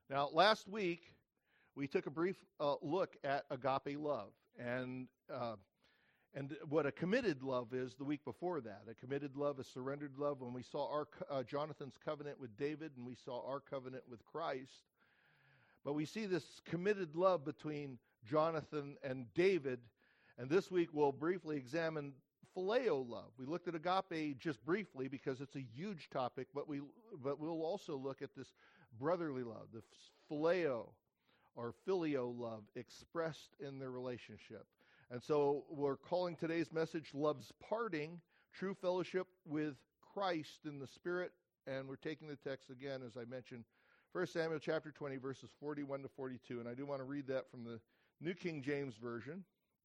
Now, last week, we took a brief look at agape love and what a committed love is the week before that. A committed love, a surrendered love. When we saw Jonathan's covenant with David and we saw our covenant with Christ. But we see this committed love between Jonathan and David. And this week we'll briefly examine phileo love. We looked at agape just briefly because it's a huge topic, but we'll also look at this brotherly love, the phileo or filio love expressed in their relationship. And so we're calling today's message Love's Parting, True Fellowship with Christ in the Spirit. And we're taking the text again, as I mentioned, 1 Samuel chapter 20, verses 41 to 42. And I do want to read that from the New King James Version.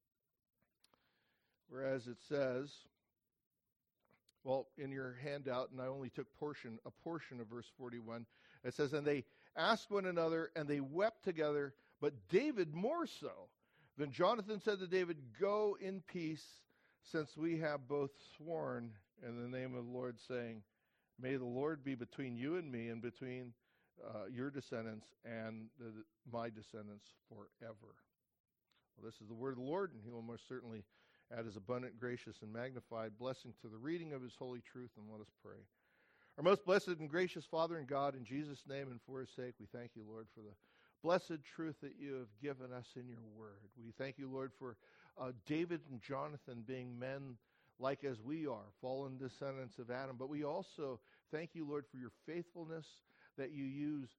Whereas it says, well, in your handout, and I only took a portion of verse 41, it says, "And they asked one another, and they wept together, but David more so. Then Jonathan said to David, 'Go in peace, since we have both sworn in the name of the Lord, saying, May the Lord be between you and me, and between your descendants and my descendants forever.'" Well, this is the word of the Lord, and he will most certainly add his abundant, gracious, and magnified blessing to the reading of his holy truth. And let us pray. Our most blessed and gracious Father and God, in Jesus' name and for his sake, we thank you, Lord, for the blessed truth that you have given us in your word. We thank you, Lord, for David and Jonathan being men like as we are, fallen descendants of Adam. But we also thank you, Lord, for your faithfulness that you use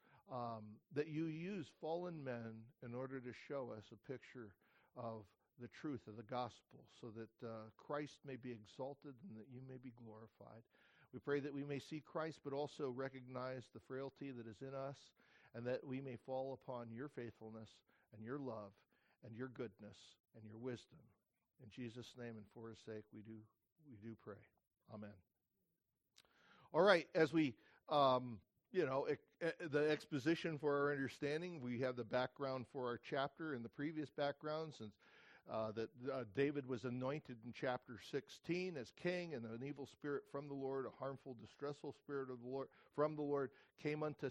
fallen men in order to show us a picture of the truth of the gospel, so that Christ may be exalted and that you may be glorified. We pray that we may see Christ, but also recognize the frailty that is in us, and that we may fall upon your faithfulness and your love and your goodness and your wisdom. In Jesus' name and for his sake, we do pray. Amen. All right, as we, the exposition for our understanding, we have the background for our chapter and the previous background, since that David was anointed in chapter 16 as king, and an evil spirit from the Lord, a harmful, distressful spirit of the Lord from the Lord, came unto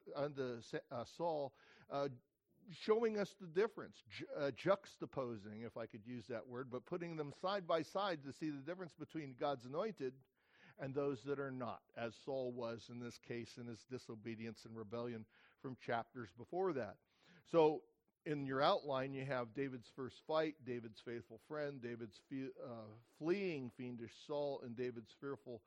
Saul, showing us the difference, juxtaposing, if I could use that word, but putting them side by side to see the difference between God's anointed and those that are not, as Saul was in this case in his disobedience and rebellion from chapters before that. So in your outline, you have David's first fight, David's faithful friend, David's fleeing fiendish Saul, and David's fearful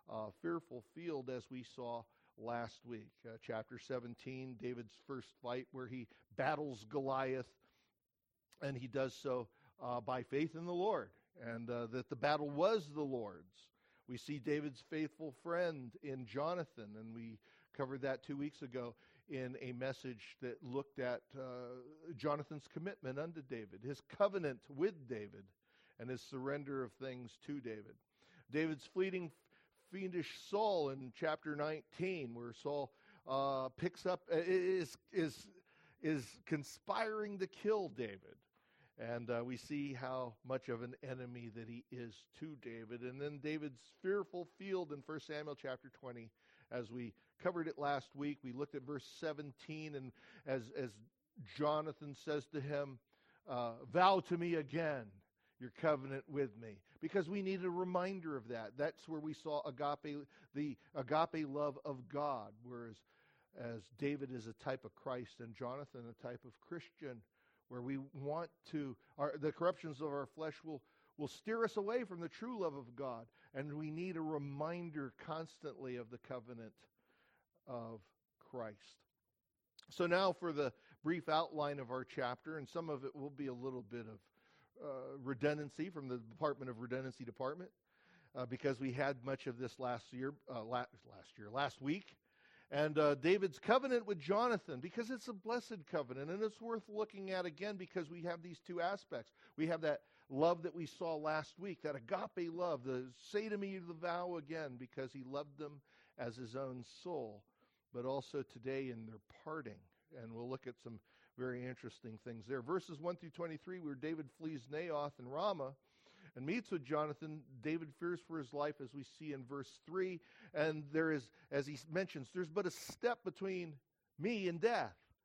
field, as we saw last week. Chapter 17, David's first fight, where he battles Goliath, and he does so by faith in the Lord, and that the battle was the Lord's. We see David's faithful friend in Jonathan, and we covered that 2 weeks ago in a message that looked at Jonathan's commitment unto David, his covenant with David, and his surrender of things to David. David's fleeting fiendish Saul in chapter 19, where Saul picks up, is conspiring to kill David. And we see how much of an enemy that he is to David. And then David's fearful field in 1 Samuel chapter 20. As we covered it last week, we looked at verse 17, and as Jonathan says to him, "Vow to me again your covenant with me." Because we need a reminder of that. That's where we saw the agape love of God, whereas as David is a type of Christ and Jonathan a type of Christian, where we want to, the corruptions of our flesh will steer us away from the true love of God. And we need a reminder constantly of the covenant of Christ. So now for the brief outline of our chapter, and some of it will be a little bit of redundancy from the Department of Redundancy Department, because we had much of this last week. And David's covenant with Jonathan, because it's a blessed covenant, and it's worth looking at again because we have these two aspects. We have that love that we saw last week, that agape love, the say to me the vow again, because he loved them as his own soul, but also today in their parting. And we'll look at some very interesting things there. Verses 1 through 23, where David flees Naioth and Ramah and meets with Jonathan. David fears for his life, as we see in verse 3. And there is, as he mentions, there's but a step between me and death.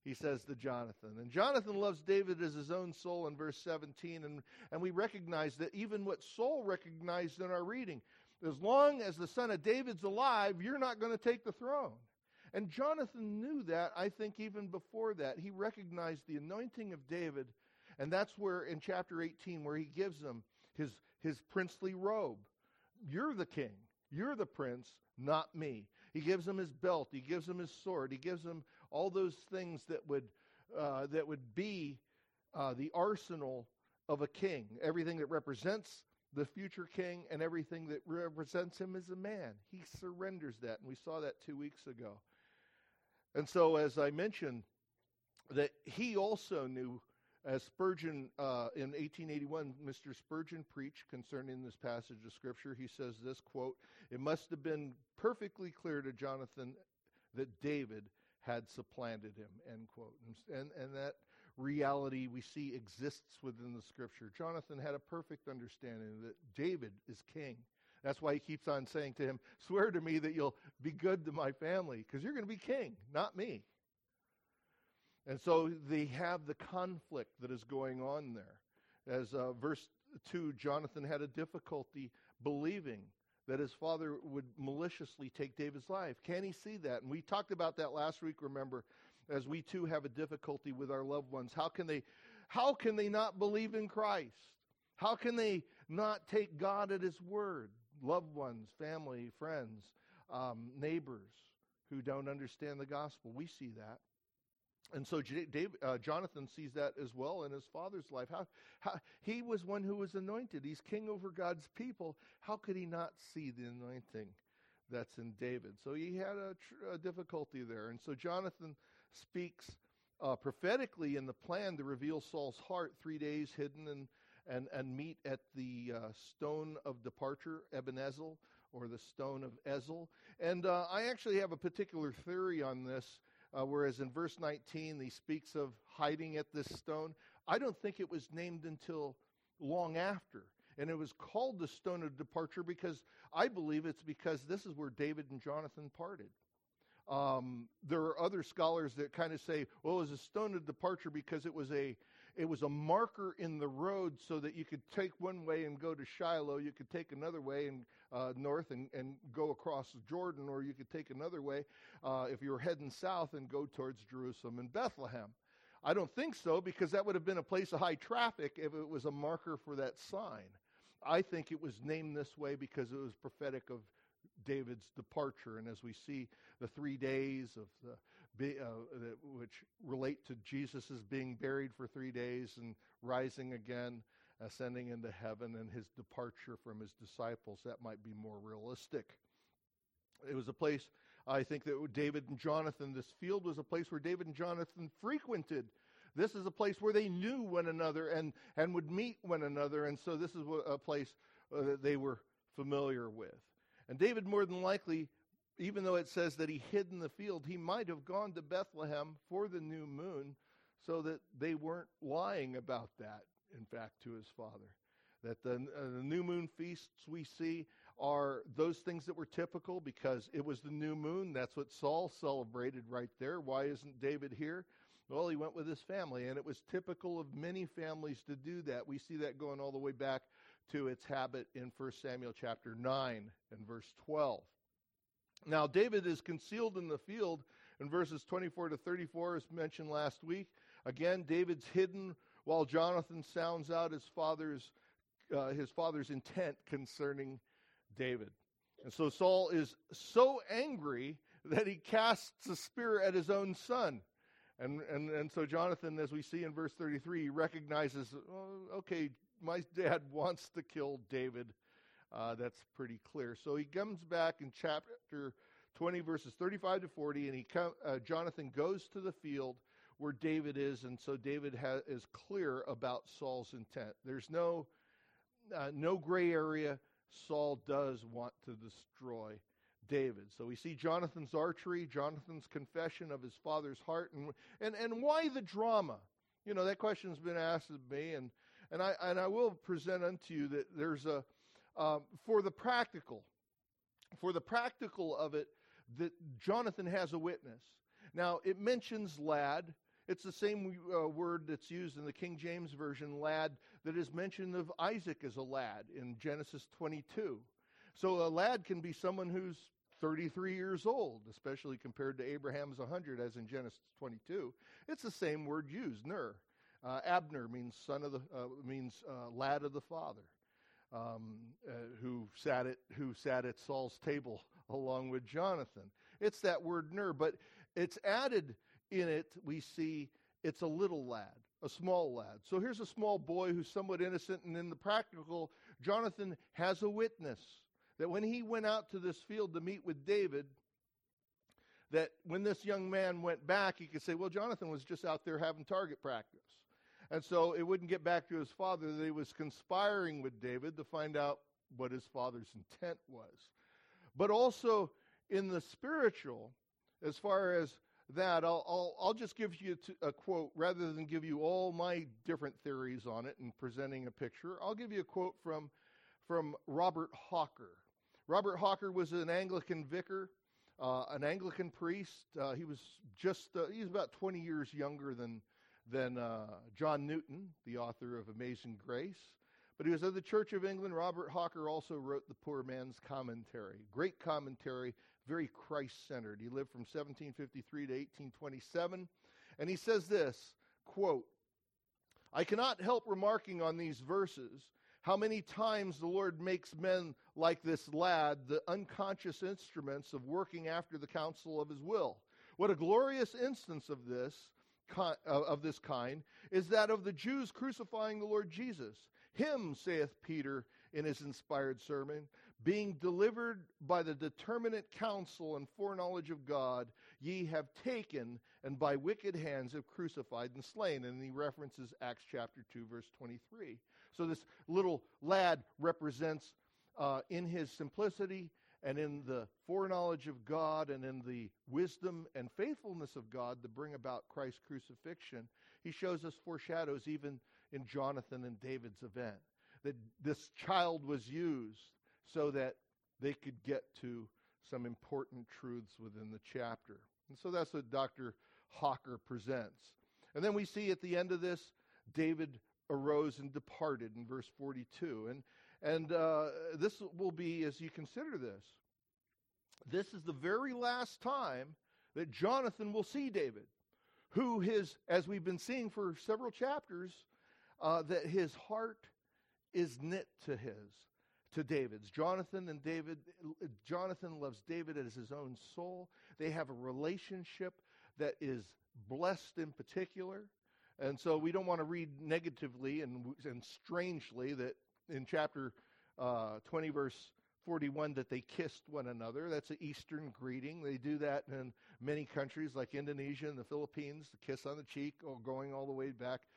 he says to Jonathan. And Jonathan loves David as his own soul in verse 17. And we recognize that even what Saul recognized in our reading, as long as the son of David's alive, you're not going to take the throne. And Jonathan knew that, I think, even before that. He recognized the anointing of David. And that's where in chapter 18, where he gives him his princely robe. You're the king. You're the prince, not me. He gives him his belt. He gives him his sword. He gives him all those things that would be the arsenal of a king. Everything that represents the future king and everything that represents him as a man. He surrenders that, and we saw that 2 weeks ago. And so, as I mentioned, that he also knew, as Spurgeon, in 1881, Mr. Spurgeon preached concerning this passage of Scripture, he says this, quote, "It must have been perfectly clear to Jonathan that David had supplanted him," end quote. And that reality we see exists within the Scripture. Jonathan had a perfect understanding that David is king. That's why he keeps on saying to him, "Swear to me that you'll be good to my family, because you're going to be king, not me." And so they have the conflict that is going on there. As verse 2, Jonathan had a difficulty believing that his father would maliciously take David's life. Can he see that? And we talked about that last week, remember, as we too have a difficulty with our loved ones. How can they not believe in Christ? How can they not take God at his word? Loved ones, family, friends, neighbors who don't understand the gospel. We see that. And so Jonathan sees that as well in his father's life. How he was one who was anointed. He's king over God's people. How could he not see the anointing that's in David? So he had a difficulty there. And so Jonathan speaks prophetically in the plan to reveal Saul's heart, 3 days hidden and meet at the stone of departure, Ebenezer, or the stone of Ezel. And I actually have a particular theory on this. Whereas in verse 19, he speaks of hiding at this stone. I don't think it was named until long after. And it was called the stone of departure because I believe it's because this is where David and Jonathan parted. There are other scholars that kind of say, well, it was a stone of departure because it was a marker in the road so that you could take one way and go to Shiloh. You could take another way and north and go across Jordan, or you could take another way if you were heading south and go towards Jerusalem and Bethlehem. I don't think so, because that would have been a place of high traffic if it was a marker for that sign. I think it was named this way because it was prophetic of David's departure. And as we see the 3 days of which relate to Jesus' being buried for 3 days and rising again, ascending into heaven, and his departure from his disciples, that might be more realistic. It was a place, I think, that David and Jonathan, this field was a place where David and Jonathan frequented. This is a place where they knew one another and would meet one another, and so this is a place that they were familiar with. And David, more than likely, even though it says that he hid in the field, he might have gone to Bethlehem for the new moon so that they weren't lying about that, in fact, to his father. That the new moon feasts we see are those things that were typical because it was the new moon. That's what Saul celebrated right there. Why isn't David here? Well, he went with his family, and it was typical of many families to do that. We see that going all the way back to its habit in 1 Samuel chapter 9 and verse 12. Now, David is concealed in the field in verses 24 to 34, as mentioned last week. Again, David's hidden while Jonathan sounds out his father's intent concerning David. And so Saul is so angry that he casts a spear at his own son. And so Jonathan, as we see in verse 33, he recognizes, oh, okay, my dad wants to kill David. That's pretty clear. So he comes back in chapter 20, verses 35 to 40, and Jonathan goes to the field where David is, and so David is clear about Saul's intent. There's no gray area. Saul does want to destroy David. So we see Jonathan's archery, Jonathan's confession of his father's heart, and why the drama? You know, that question's been asked of me, and I will present unto you that there's for the practical of it, that Jonathan has a witness. Now, it mentions lad. It's the same word that's used in the King James Version, lad, that is mentioned of Isaac as a lad in Genesis 22. So a lad can be someone who's 33 years old, especially compared to Abraham's 100, as in Genesis 22. It's the same word used, ner. Abner means lad of the father, who sat at Saul's table along with Jonathan. It's that word ner, but it's added in it. We see it's a little lad, a small lad. So here's a small boy who's somewhat innocent, and in the practical, Jonathan has a witness that when he went out to this field to meet with David, that when this young man went back, he could say, well, Jonathan was just out there having target practice. And so it wouldn't get back to his father that he was conspiring with David to find out what his father's intent was. But also in the spiritual, as far as that, I'll just give you a quote rather than give you all my different theories on it and presenting a picture. I'll give you a quote from Robert Hawker. Robert Hawker was an Anglican vicar, an Anglican priest. He's about 20 years younger than John Newton, the author of Amazing Grace. But he was of the Church of England. Robert Hawker also wrote the Poor Man's Commentary. Great commentary, very Christ-centered. He lived from 1753 to 1827. And he says this, quote, I cannot help remarking on these verses how many times the Lord makes men like this lad the unconscious instruments of working after the counsel of his will. What a glorious instance of this kind is that of the Jews crucifying the Lord Jesus. Him, saith Peter in his inspired sermon, being delivered by the determinate counsel and foreknowledge of God, ye have taken, and by wicked hands have crucified and slain. And he references Acts chapter 2, verse 23. So this little lad represents, in his simplicity and in the foreknowledge of God and in the wisdom and faithfulness of God to bring about Christ's crucifixion, he shows us foreshadows even in Jonathan and David's event, that this child was used so that they could get to some important truths within the chapter. And so that's what Dr. Hawker presents. And then we see at the end of this, David arose and departed in verse 42. And this will be, as you consider this is the very last time that Jonathan will see David, who as we've been seeing for several chapters, that his heart is knit to David's. Jonathan loves David as his own soul. They have a relationship that is blessed in particular. And so we don't want to read negatively and strangely that in chapter 20, verse 41, that they kissed one another. That's an Eastern greeting. They do that in many countries like Indonesia and the Philippines, the kiss on the cheek, or going all the way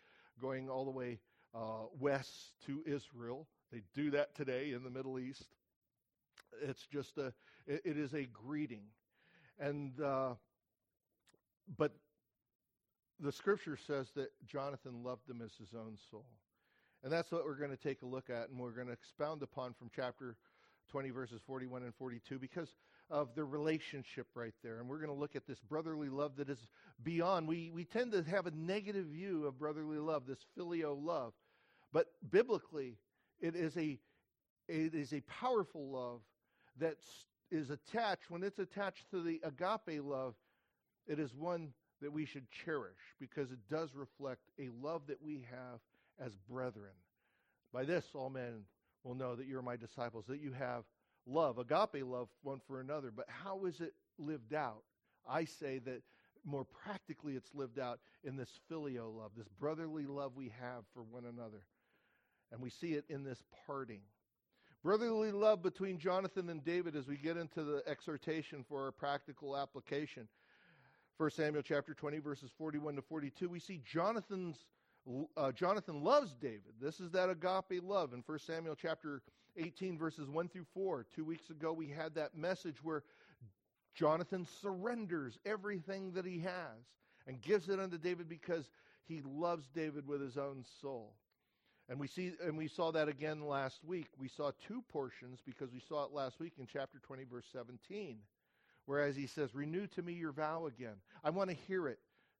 west to Israel. They do that today in the Middle East. It's just it is a greeting. And but the scripture says that Jonathan loved him as his own soul. And that's what we're going to take a look at, and we're going to expound upon from chapter 20, verses 41 and 42, because of the relationship right there. And we're going to look at this brotherly love that is beyond. We tend to have a negative view of brotherly love, this filial love. But biblically, it is a powerful love that is attached. When it's attached to the agape love, it is one that we should cherish, because it does reflect a love that we have as brethren. By this all men will know that you're my disciples, that you have love, agape love one for another. But how is it lived out? I say that more practically it's lived out in this filial love, this brotherly love we have for one another. And we see it in this parting. Brotherly love between Jonathan and David, as we get into the exhortation for our practical application. 1 Samuel chapter 20, verses 41 to 42, we see Jonathan loves David. This is that agape love. In 1 Samuel chapter 18, verses 1 through 4, 2 weeks ago we had that message where Jonathan surrenders everything that he has and gives it unto David because he loves David with his own soul. And we saw that again last week. We saw two portions because we saw it last week in chapter 20, verse 17. Whereas he says, renew to me your vow again. I want to hear it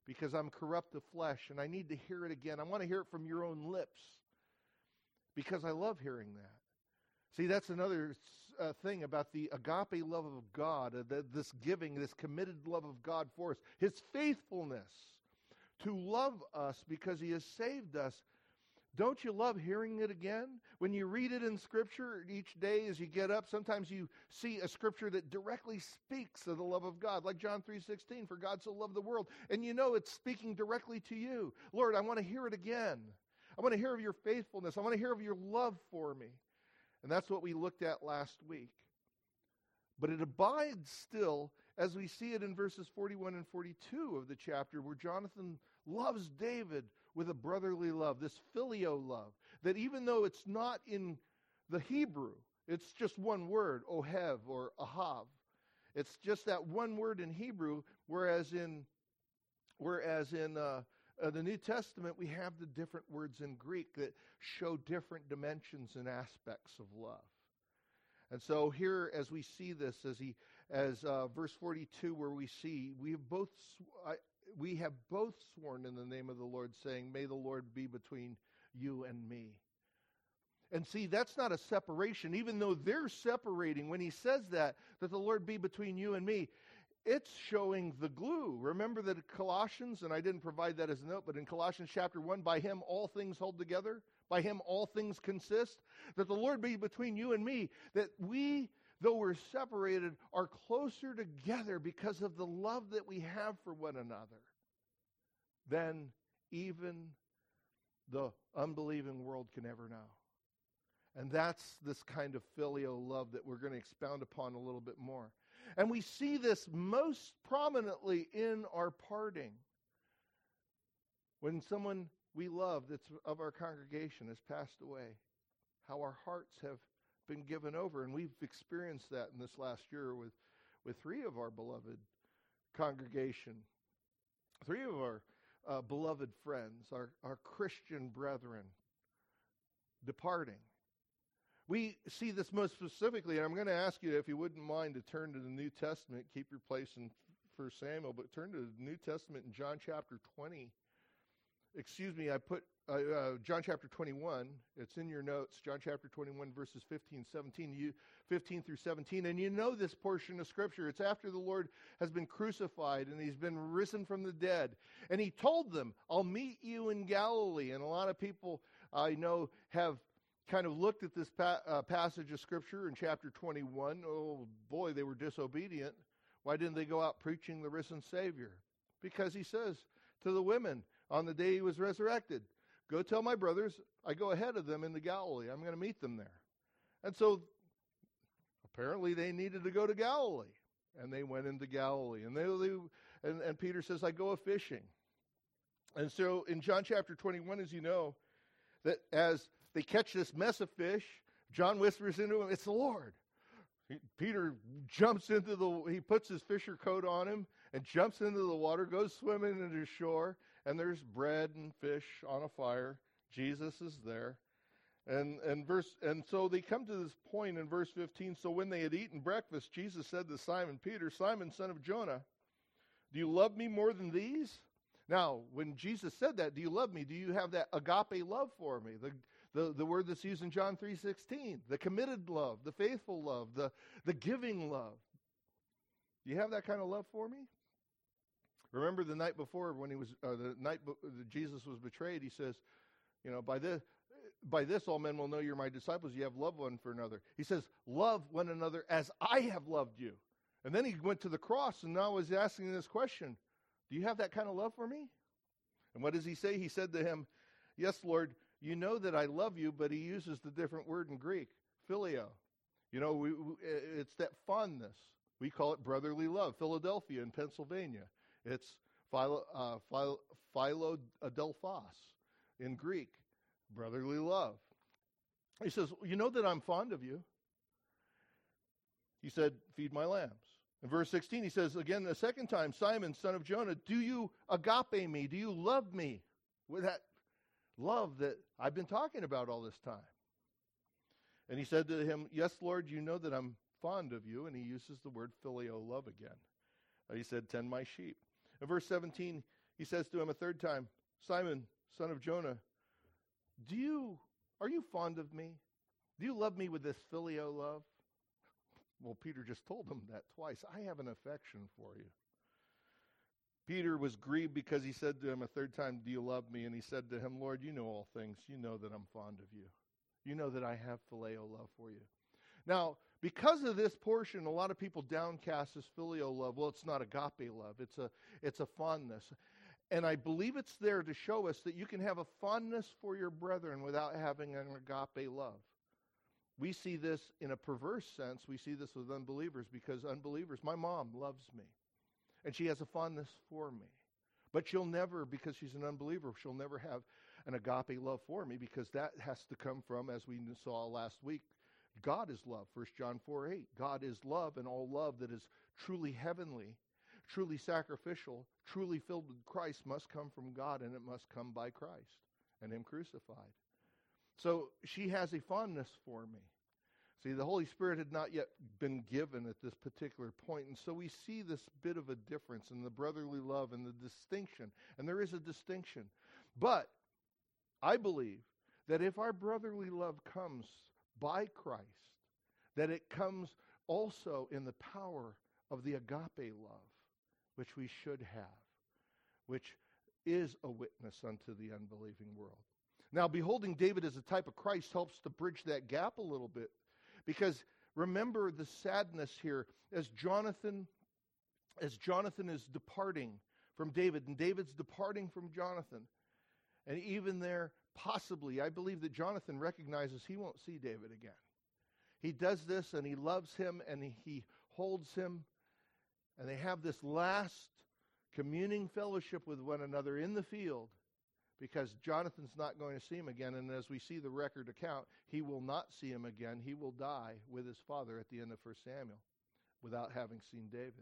because I'm corrupt of flesh and I need to hear it again. I want to hear it from your own lips because I love hearing that. See, that's another thing about the agape love of God, this giving, this committed love of God for us, His faithfulness to love us because He has saved us. Don't you love hearing it again? When you read it in Scripture each day as you get up, sometimes you see a Scripture that directly speaks of the love of God, like John 3:16, for God so loved the world. And you know it's speaking directly to you. Lord, I want to hear it again. I want to hear of your faithfulness. I want to hear of your love for me. And that's what we looked at last week. But it abides still as we see it in verses 41 and 42 of the chapter, where Jonathan loves David with a brotherly love, this phileo love, that even though it's not in the Hebrew, it's just one word, ohev or ahav. It's just that one word in Hebrew, whereas in the New Testament, we have the different words in Greek that show different dimensions and aspects of love. And so here, as we see this, as verse 42, where we see we have both sworn in the name of the Lord, saying, "May the Lord be between you and me." And see, that's not a separation, even though they're separating. When he says that the Lord be between you and me, it's showing the glue. Remember that in Colossians, and I didn't provide that as a note, but in Colossians chapter 1, by him all things hold together, by him all things consist, that the Lord be between you and me, that we, though we're separated, are closer together because of the love that we have for one another than even the unbelieving world can ever know. And that's this kind of filial love that we're going to expound upon a little bit more. And we see this most prominently in our parting. When someone we love that's of our congregation has passed away, how our hearts have been given over. And we've experienced that in this last year with three of our beloved congregation, three of our beloved friends, our Christian brethren departing. We see this most specifically, and I'm going to ask you, if you wouldn't mind, to turn to the New Testament. Keep your place in 1 Samuel, but turn to the New Testament in John chapter 20. I put John chapter 21. It's in your notes. John chapter 21, verses 15 through 17. And you know this portion of Scripture. It's after the Lord has been crucified and he's been risen from the dead. And he told them, "I'll meet you in Galilee." And a lot of people I know have kind of looked at this passage of Scripture in chapter 21. Oh boy, they were disobedient. Why didn't they go out preaching the risen Savior? Because he says to the women on the day he was resurrected, "Go tell my brothers, I go ahead of them into Galilee. I'm going to meet them there." And so apparently they needed to go to Galilee. And they went into Galilee. And Peter says, "I go a-fishing." And so in John chapter 21, as you know, that as they catch this mess of fish, John whispers into him, "It's the Lord." Peter jumps he puts his fisher coat on him and jumps into the water, goes swimming into shore, and there's bread and fish on a fire. Jesus is there. And so they come to this point in verse 15. "So when they had eaten breakfast, Jesus said to Simon Peter, 'Simon, son of Jonah, do you love me more than these?'" Now, when Jesus said that, "Do you love me?" Do you have that agape love for me? The word that's used in John 3:16, the committed love, the faithful love, the giving love. Do you have that kind of love for me? Remember the night before when Jesus was betrayed, he says, by this all men will know you're my disciples. You have love one for another. He says, "Love one another as I have loved you." And then he went to the cross and now is asking this question, "Do you have that kind of love for me?" And what does he say? He said to him, "Yes, Lord, you know that I love you," but he uses the different word in Greek, phileo. It's that fondness. We call it brotherly love. Philadelphia in Pennsylvania. It's philodelphos in Greek, brotherly love. He says, "You know that I'm fond of you." He said, "Feed my lambs." In verse 16, he says again a second time, "Simon, son of Jonah, do you agape me? Do you love me?" With that love that I've been talking about all this time. And he said to him, "Yes, Lord, you know that I'm fond of you." And he uses the word phileo love again. He said, "Tend my sheep." In verse 17, He says to him a third time, Simon, son of Jonah, are you fond of me? Do you love me with this filial love? Well, Peter just told him that twice. I have an affection for you. Peter was grieved because he said to him a third time, do you love me? And he said to him, Lord, you know all things. You know that I'm fond of you. You know that I have filial love for you. Now, because of this portion, a lot of people downcast this filial love. Well, it's not agape love. It's a fondness. And I believe it's there to show us that you can have a fondness for your brethren without having an agape love. We see this in a perverse sense. We see this with unbelievers because unbelievers, my mom loves me. And she has a fondness for me. But she'll never, because she's an unbeliever, she'll never have an agape love for me because that has to come from, as we saw last week, God is love. 1 John 4:8. God is love, and all love that is truly heavenly, truly sacrificial, truly filled with Christ must come from God, and it must come by Christ and Him crucified. So she has a fondness for me. See, the Holy Spirit had not yet been given at this particular point, and so we see this bit of a difference in the brotherly love and the distinction, and there is a distinction. But I believe that if our brotherly love comes by Christ, that it comes also in the power of the agape love, which we should have, which is a witness unto the unbelieving world. Now, beholding David as a type of Christ helps to bridge that gap a little bit, because remember the sadness here as Jonathan is departing from David, and David's departing from Jonathan. And even there, possibly, I believe that Jonathan recognizes he won't see David again. He does this, and he loves him, and he holds him, and they have this last communing fellowship with one another in the field, because Jonathan's not going to see him again, and as we see the record account, he will not see him again. He will die with his father at the end of 1 Samuel without having seen David.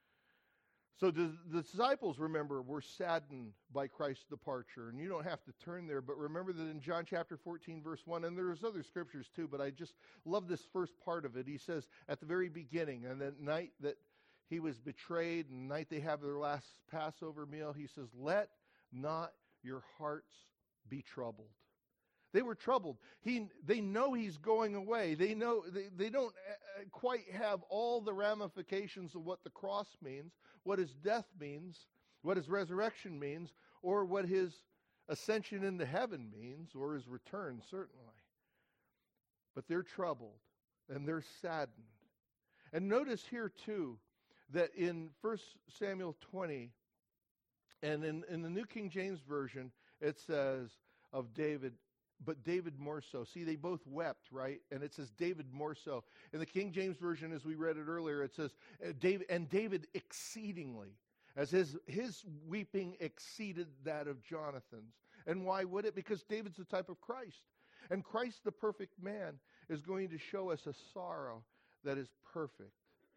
So the disciples, remember, were saddened by Christ's departure. And you don't have to turn there, but remember that in John chapter 14, verse 1, and there's other scriptures too, but I just love this first part of it. He says at the very beginning, and that night that he was betrayed, and the night they have their last Passover meal, he says, let not your hearts be troubled. They were troubled. They know he's going away. They know they don't quite have all the ramifications of what the cross means, what his death means, what his resurrection means, or what his ascension into heaven means, or his return, certainly. But they're troubled, and they're saddened. And notice here, too, that in 1 Samuel 20, and in the New King James Version, it says of David, but David more so. See, they both wept, right? And it says David more so. In the King James Version, as we read it earlier, it says, David exceedingly, as his weeping exceeded that of Jonathan's. And why would it? Because David's the type of Christ. And Christ, the perfect man, is going to show us a sorrow that is perfect.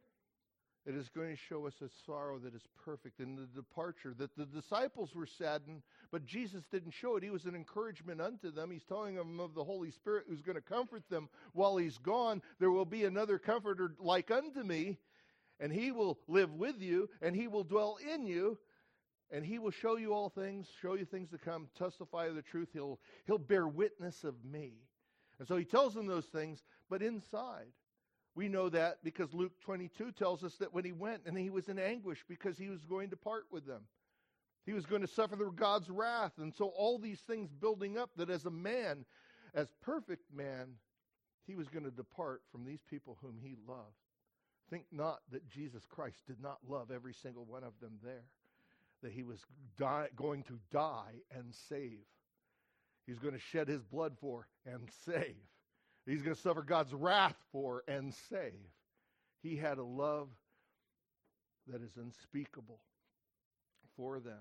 It is going to show us a sorrow that is perfect in the departure, that the disciples were saddened, but Jesus didn't show it. He was an encouragement unto them. He's telling them of the Holy Spirit who's going to comfort them while he's gone. There will be another comforter like unto me, and he will live with you, and he will dwell in you, and he will show you all things, show you things to come, testify of the truth. He'll bear witness of me. And so he tells them those things, but inside, we know that because Luke 22 tells us that when he went and he was in anguish because he was going to part with them. He was going to suffer God's wrath. And so all these things building up that as a man, as perfect man, he was going to depart from these people whom he loved. Think not that Jesus Christ did not love every single one of them there. That he was going to die and save. He's going to shed his blood for and save. He's going to suffer God's wrath for and save. He had a love that is unspeakable for them.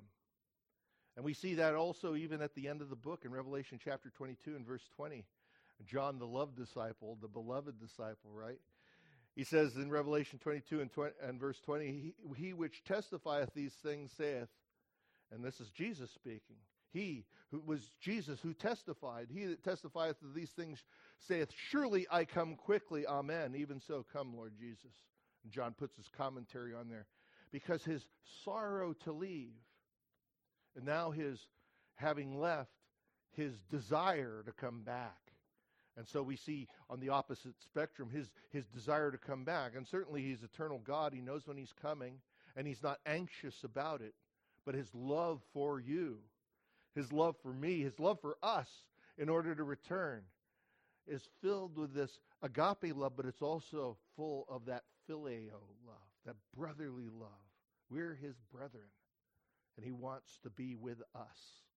And we see that also even at the end of the book in Revelation chapter 22 and verse 20. John, the loved disciple, the beloved disciple, right? He says in Revelation 22 and verse 20, he which testifieth these things saith, and this is Jesus speaking, he who was Jesus who testified, he that testifieth of these things saith, surely I come quickly, amen. Even so come, Lord Jesus. And John puts his commentary on there. Because his sorrow to leave And now having left, his desire to come back. And so we see on the opposite spectrum his desire to come back. And certainly he's eternal God. He knows when he's coming, and he's not anxious about it. But his love for you, his love for me, his love for us in order to return is filled with this agape love, but it's also full of that phileo love, that brotherly love. We're his brethren, and he wants to be with us.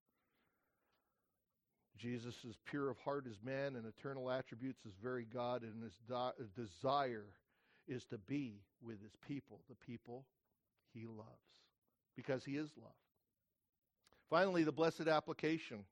Jesus is pure of heart as man and eternal attributes as very God, and his desire is to be with his people, the people he loves, because he is love. Finally, the blessed application.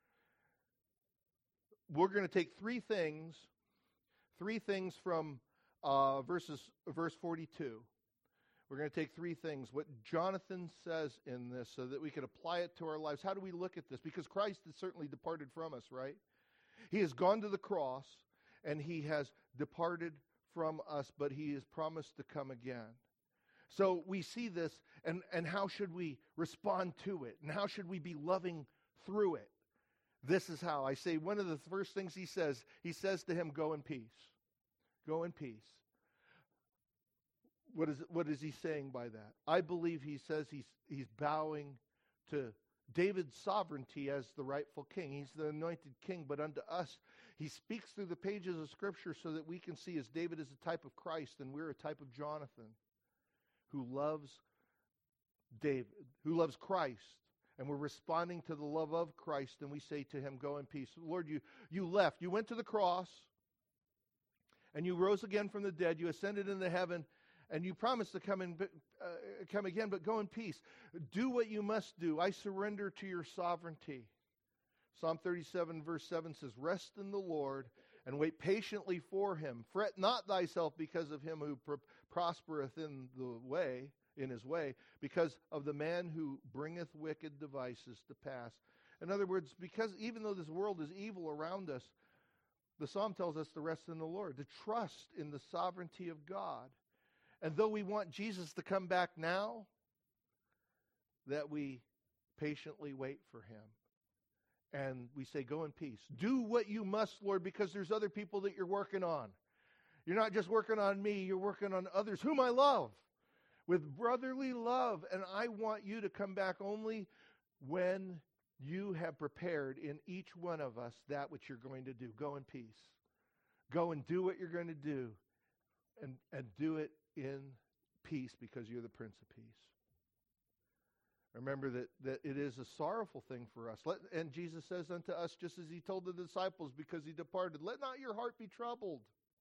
We're going to take three things from verse 42. We're going to take three things, what Jonathan says in this, so that we can apply it to our lives. How do we look at this? Because Christ has certainly departed from us, right? He has gone to the cross, and he has departed from us, but he has promised to come again. So we see this, and how should we respond to it? And how should we be loving through it? This is how. I say one of the first things he says to him, go in peace. Go in peace. What is he saying by that? I believe he says he's bowing to David's sovereignty as the rightful king. He's the anointed king, but unto us, he speaks through the pages of Scripture so that we can see as David is a type of Christ and we're a type of Jonathan who loves David, who loves Christ. And we're responding to the love of Christ, and we say to him, go in peace. Lord, you left. You went to the cross, and you rose again from the dead. You ascended into heaven, and you promised to come again, but go in peace. Do what you must do. I surrender to your sovereignty. Psalm 37, verse 7 says, rest in the Lord, and wait patiently for him. Fret not thyself because of him who prospereth in his way, because of the man who bringeth wicked devices to pass. In other words, because even though this world is evil around us, the psalm tells us to rest in the Lord, to trust in the sovereignty of God. And though we want Jesus to come back now, that we patiently wait for him. And we say, go in peace. Do what you must, Lord, because there's other people that you're working on. You're not just working on me, you're working on others whom I love with brotherly love. And I want you to come back only when you have prepared in each one of us that which you're going to do. Go in peace. Go and do what you're going to do. And do it in peace because you're the Prince of Peace. Remember that it is a sorrowful thing for us. And Jesus says unto us, just as he told the disciples because he departed, let not your heart be troubled.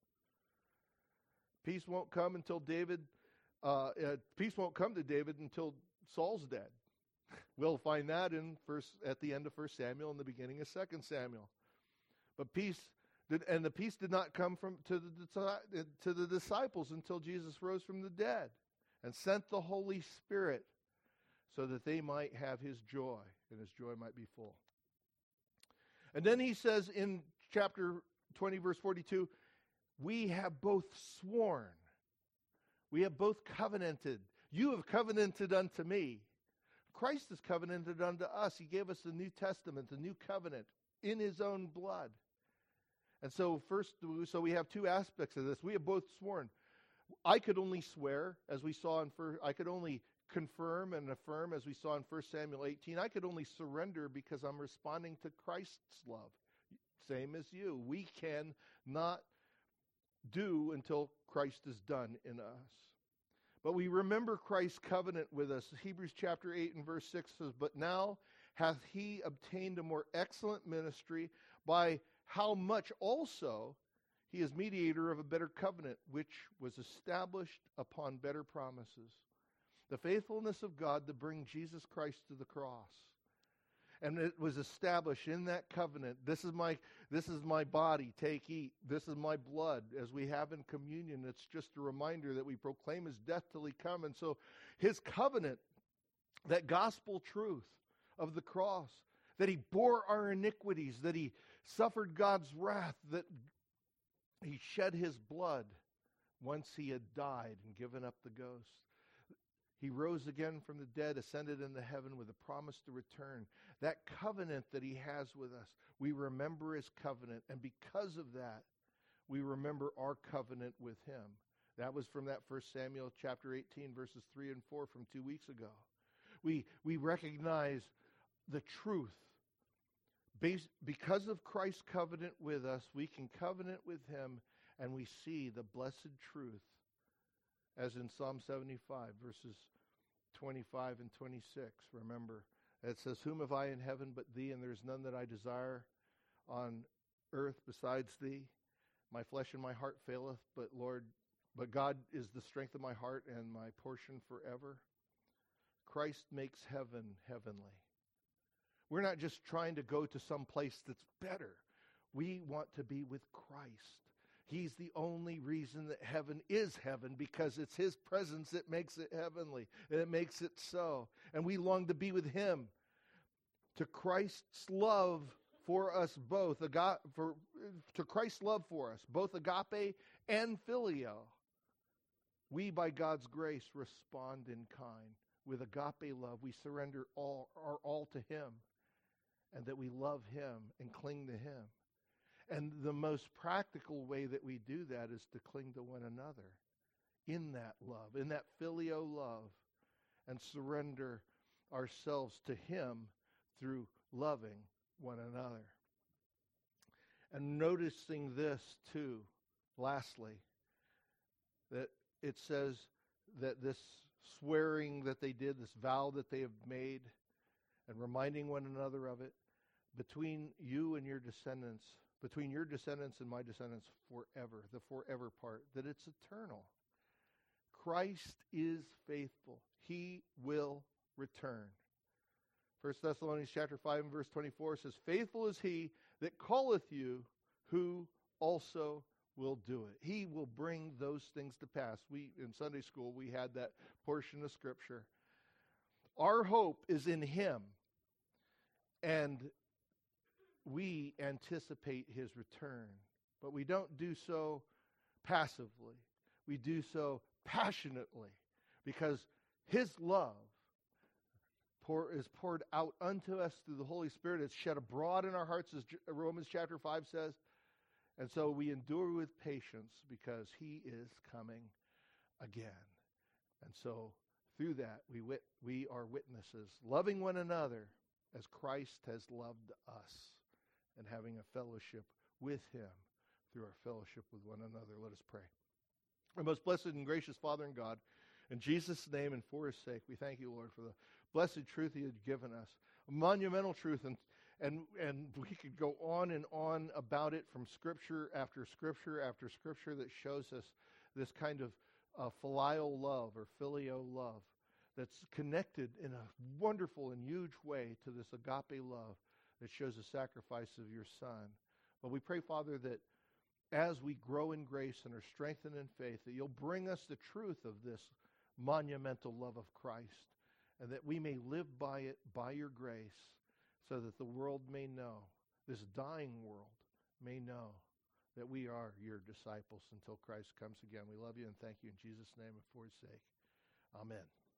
Peace won't come until peace won't come to David until Saul's dead. We'll find that at the end of 1 Samuel and the beginning of 2 Samuel. But the peace did not come to the disciples until Jesus rose from the dead and sent the Holy Spirit so that they might have his joy and his joy might be full. And then he says in chapter 20, verse 42, we have both sworn. We have both covenanted. You have covenanted unto me. Christ has covenanted unto us. He gave us the New Testament, the new covenant in his own blood. And so we have two aspects of this. We have both sworn. I could only swear, as we saw I could only confirm and affirm, as we saw in 1 Samuel 18. I could only surrender because I'm responding to Christ's love. Same as you. We cannot do until Christ is done in us. But we remember Christ's covenant with us. Hebrews chapter 8 and verse 6 says, but now hath he obtained a more excellent ministry, by how much also he is mediator of a better covenant, which was established upon better promises. The faithfulness of God to bring Jesus Christ to the cross. And it was established in that covenant. This is my body, take, eat. This is my blood, as we have in communion. It's just a reminder that we proclaim his death till he come. And so his covenant, that gospel truth of the cross, that he bore our iniquities, that he suffered God's wrath, that he shed his blood once he had died and given up the ghost. He rose again from the dead, ascended into heaven with a promise to return. That covenant that he has with us, we remember his covenant. And because of that, we remember our covenant with him. That was from that 1 Samuel chapter 18, verses 3 and 4 from 2 weeks ago. We recognize the truth. Because of Christ's covenant with us, we can covenant with him, and we see the blessed truth, as in Psalm 75, verses 25 and 26. Remember, it says, "Whom have I in heaven but thee, and there is none that I desire on earth besides thee. My flesh and my heart faileth, but God is the strength of my heart and my portion forever." Christ makes heaven heavenly. We're not just trying to go to some place that's better. We want to be with Christ. He's the only reason that heaven is heaven, because it's his presence that makes it heavenly, and it makes it so. And we long to be with him. To Christ's love for us both, to Christ's love for us, both agape and phileo, we by God's grace respond in kind. With agape love, we surrender our all to him, and that we love him and cling to him. And the most practical way that we do that is to cling to one another in that love, in that filial love, and surrender ourselves to him through loving one another. And noticing this too, lastly, that it says that this swearing that they did, this vow that they have made, and reminding one another of it, between you and your descendants, between your descendants and my descendants forever, the forever part, that it's eternal. Christ is faithful. He will return. 1 Thessalonians chapter 5 and verse 24 says, "Faithful is he that calleth you, who also will do it." He will bring those things to pass. In Sunday school, we had that portion of Scripture. Our hope is in him, and we anticipate his return. But we don't do so passively. We do so passionately, because his love is poured out unto us through the Holy Spirit. It's shed abroad in our hearts, as Romans chapter 5 says. And so we endure with patience because he is coming again. And so through that, we are witnesses, loving one another as Christ has loved us, and having a fellowship with him through our fellowship with one another. Let us pray. Our most blessed and gracious Father and God, in Jesus' name and for his sake, we thank you, Lord, for the blessed truth you had given us. A monumental truth, and we could go on and on about it from Scripture after Scripture after Scripture that shows us this kind of filial love or filio love that's connected in a wonderful and huge way to this agape love that shows the sacrifice of your Son. But we pray, Father, that as we grow in grace and are strengthened in faith, that you'll bring us the truth of this monumental love of Christ, and that we may live by it by your grace, so that the world may know, this dying world may know, that we are your disciples until Christ comes again. We love you and thank you in Jesus' name and for his sake. Amen.